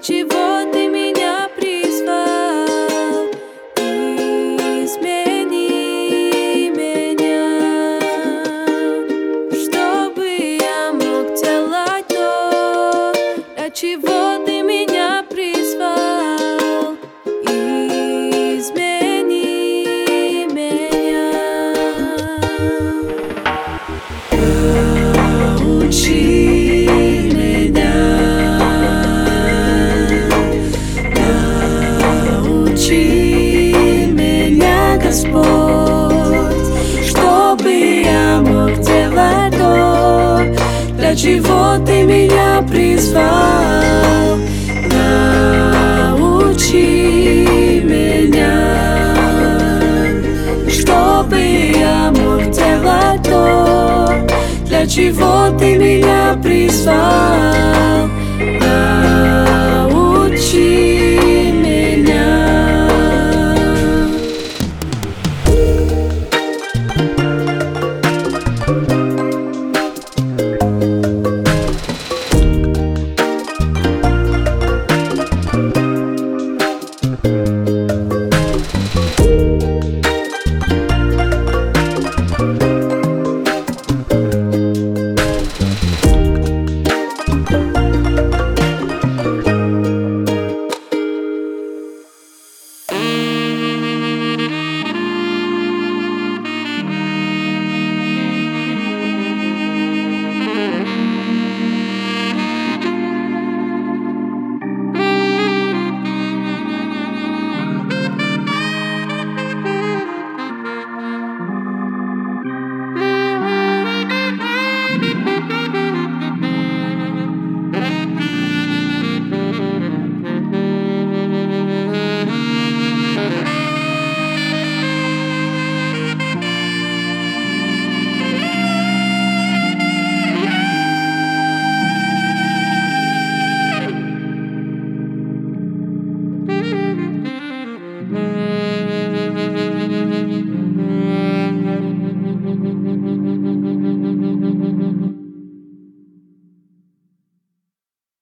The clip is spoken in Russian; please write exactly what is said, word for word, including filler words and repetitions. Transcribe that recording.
чего ты меня призвал? Измени меня, чтобы я мог делать то, для чего ты меня призвал. Измени меня, научи меня, научи меня, Господь, чтобы я мог делать то, для чего ты меня призвал. Научи меня, чтобы я мог делать то, для чего ты меня призвал.